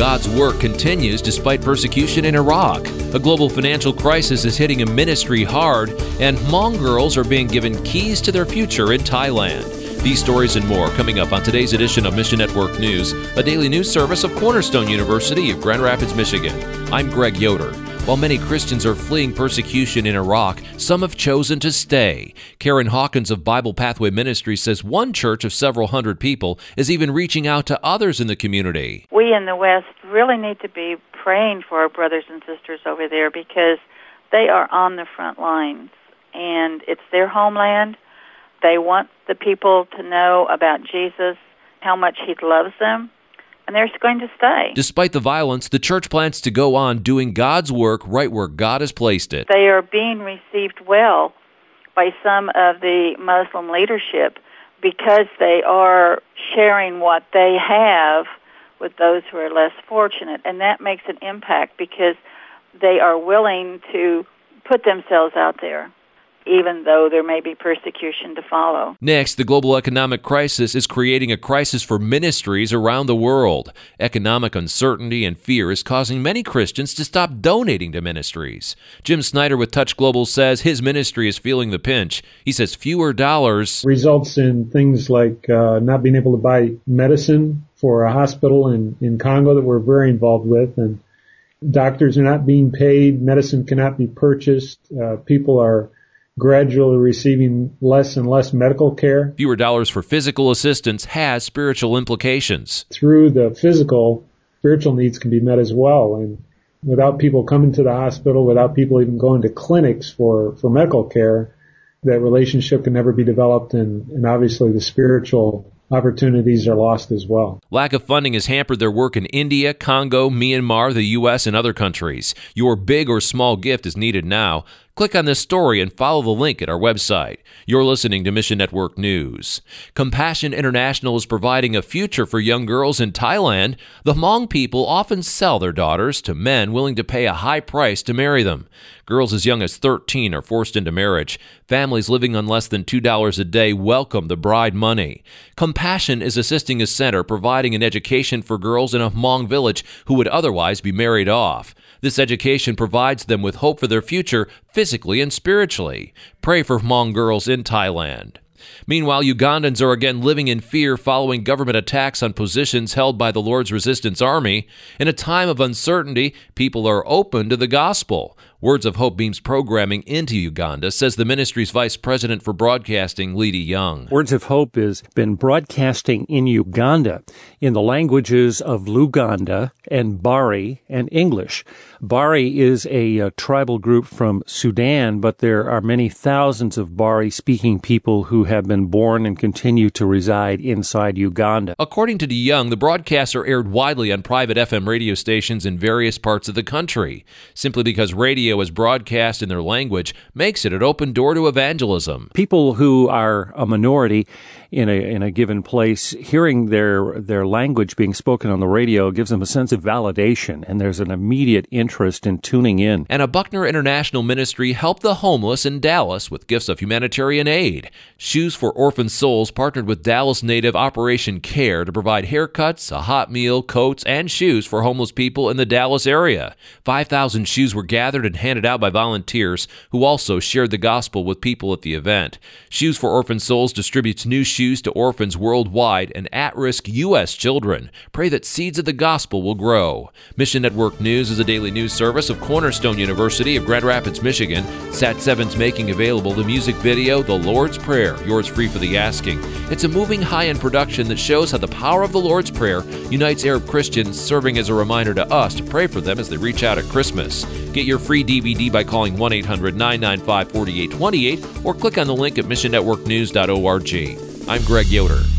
God's work continues despite persecution in Iraq. A global financial crisis is hitting a ministry hard, and Hmong girls are being given keys to their future in Thailand. These stories and more coming up on today's edition of Mission Network News, a daily news service of Cornerstone University of Grand Rapids, Michigan. I'm Greg Yoder. While many Christians are fleeing persecution in Iraq, some have chosen to stay. Karen Hawkins of Bible Pathway Ministry says one church of several hundred people is even reaching out to others in the community. We in the West really need to be praying for our brothers and sisters over there because they are on the front lines, and it's their homeland. They want the people to know about Jesus, how much He loves them, and they're going to stay. Despite the violence, the church plans to go on doing God's work right where God has placed it. They are being received well by some of the Muslim leadership because they are sharing what they have with those who are less fortunate, and that makes an impact because they are willing to put themselves out there, even though there may be persecution to follow. Next, the global economic crisis is creating a crisis for ministries around the world. Economic uncertainty and fear is causing many Christians to stop donating to ministries. Jim Snyder with Touch Global says his ministry is feeling the pinch. He says fewer dollars results in things like not being able to buy medicine for a hospital in Congo that we're very involved with, and doctors are not being paid, medicine cannot be purchased, people are gradually receiving less and less medical care. Fewer dollars for physical assistance has spiritual implications. Through the physical, spiritual needs can be met as well. And without people coming to the hospital, without people even going to clinics for medical care, that relationship can never be developed, and obviously the spiritual opportunities are lost as well. Lack of funding has hampered their work in India, Congo, Myanmar, the U.S., and other countries. Your big or small gift is needed now. Click on this story and follow the link at our website. You're listening to Mission Network News. Compassion International is providing a future for young girls in Thailand. The Hmong people often sell their daughters to men willing to pay a high price to marry them. Girls as young as 13 are forced into marriage. Families living on less than $2 a day welcome the bride money. Compassion is assisting a center providing an education for girls in a Hmong village who would otherwise be married off. This education provides them with hope for their future, physically and spiritually. Pray for Hmong girls in Thailand. Meanwhile, Ugandans are again living in fear following government attacks on positions held by the Lord's Resistance Army. In a time of uncertainty, people are open to the gospel. Words of Hope beams programming into Uganda, says the ministry's vice president for broadcasting, Leedy Young. Words of Hope has been broadcasting in Uganda in the languages of Luganda and Bari and English. Bari is a tribal group from Sudan, but there are many thousands of Bari-speaking people who have been born and continue to reside inside Uganda. According to De Young, the broadcasts are aired widely on private FM radio stations in various parts of the country. Simply because radio is broadcast in their language makes it an open door to evangelism. People who are a minority in a given place, hearing their language being spoken on the radio gives them a sense of validation, and there's an immediate interest in tuning in. And a Buckner International Ministry helped the homeless in Dallas with gifts of humanitarian aid. Shoes for Orphan Souls partnered with Dallas native Operation Care to provide haircuts, a hot meal, coats, and shoes for homeless people in the Dallas area. 5,000 shoes were gathered and handed out by volunteers who also shared the gospel with people at the event. Shoes for Orphan Souls distributes new shoes to orphans worldwide and at-risk U.S. children. Pray that seeds of the gospel will grow. Mission Network News is a daily news service of Cornerstone University of Grand Rapids, Michigan. Sat7's making available the music video, The Lord's Prayer, yours free for the asking. It's a moving high-end production that shows how the power of the Lord's Prayer unites Arab Christians, serving as a reminder to us to pray for them as they reach out at Christmas. Get your free DVD by calling 1-800-995-4828 or click on the link at missionnetworknews.org. I'm Greg Yoder.